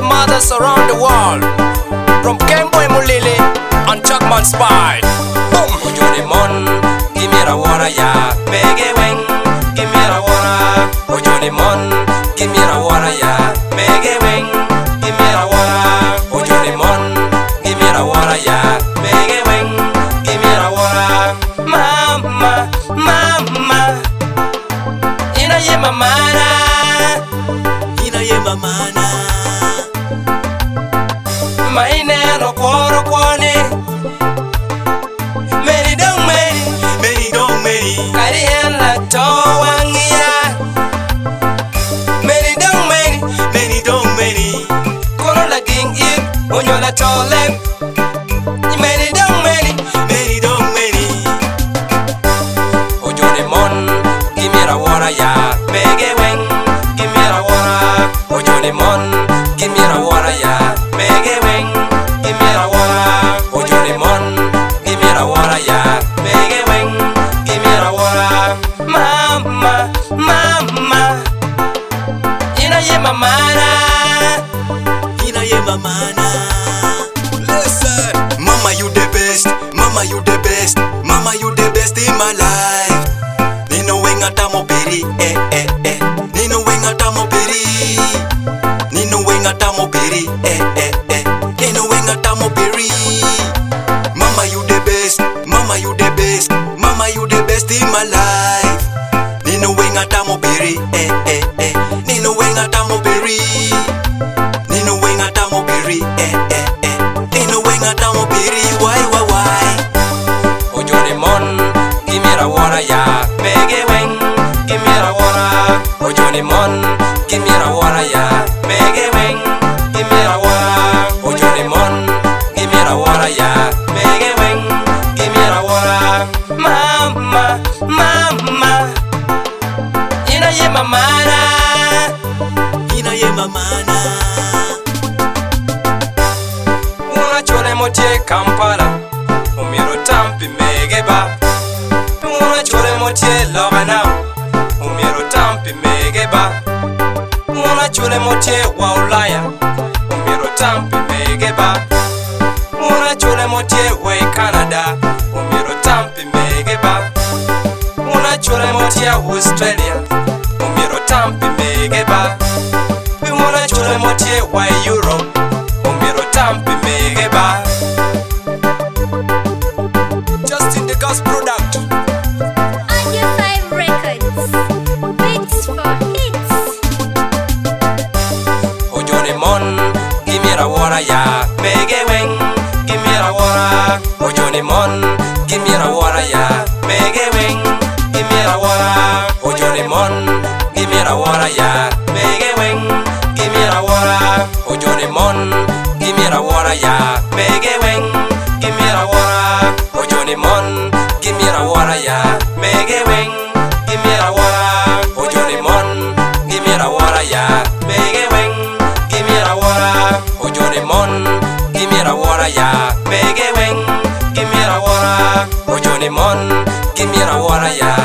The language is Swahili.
mothers around the world. From Kemboy Mulili and Chuckman Spy. Boom! Ojoni Mon, give me the water, yeah. Mege wing, give me the water. Ojoni Mon, give me the water, yeah. Mege wing, give me the water. Ojoni Mon, give me the water, yeah. Mege wing, give me the water. Mama, mama, ina ye mamana, ina ye mamana. Maine no kworo kwani, meri dong meri, kari en la towangia. Meri dong meri, kono la ging ik, onyo la tolek. Meri dong meri. Ojoni Mon, give me the water, yeah. Mege wing, give me the water. Ojoni Mon, give me the water, yeah. Mege wing, give me the water. Ojoni Mon, give me the water, yeah. Mege wing, give me the water. Mama, mama, ina ye mamana, ina ye mamana. Listen, mama you the best, mama you the best, mama you the best in my life. Nino wenga tamo peri, Nino wenga tamo peri, Nino wenga tamo peri, Nino wenga tamo peri. Mama you the best, mama you the best, mama you the best in my life. Nino wenga tamo peri, Nino wenga tamo peri, Nino wenga tamo peri, Nino wenga tamo peri. Why? Ojoni Mon, give me the water, yeah. Mege wing, give me the water. Ojoni Mon, give me the water, yeah. Mege wing, give me the water. Ojoni Mon, give me the water, yeah. Mege wing, give me the water. Mama, mama, ina ye mamana, ina ye mamana. Una chole motie Kampala, umiro tampi megeba. Una chole motie Logana, umiro tampi megeba. Una chole motie wa Ulaya, umiro tampi megeba. Una chole motie wa Canada, umiro tampi megeba. Una chole motie Australia, umiro tampi megeba. Una chole motie wa Europe, umiro tampi megeba. Just in the Gas product. Audio 5 Records. Beats for hits. Ojoni Mon, give me the water, yeah. Mege wing, give me the water. Ojoni Mon, give me the water, yeah. Mege wing, give me the water. Ojoni Mon, give me the water, yeah. Mege wing, give me the water. Ojoni Mon, give me the water, yeah. Mege wing, give me the water. Ojoni Mon, give me the water, yeah. Mege wing, give me the water. Ojoni Mon, give me the water, yeah. Mege wing, give me the water. Ojoni Mon, give me the water, yeah. Mege wing, give me the water. Ojoni Mon, give me the water, yeah.